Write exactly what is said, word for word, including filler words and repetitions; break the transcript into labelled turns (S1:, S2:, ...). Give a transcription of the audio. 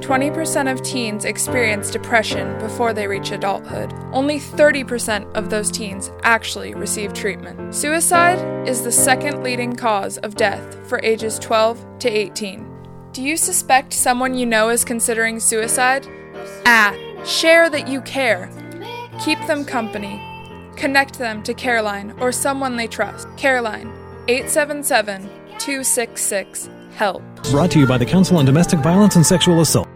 S1: twenty percent of teens experience depression before they reach adulthood. Only thirty percent of those teens actually receive treatment. Suicide is the second leading cause of death for ages twelve to eighteen. Do you suspect someone you know is considering suicide? Ah, share that you care. Keep them company. Connect them to Careline or someone they trust. Careline, eight seven seven, two six six, HELP.
S2: Brought to you by the Council on Domestic Violence and Sexual Assault.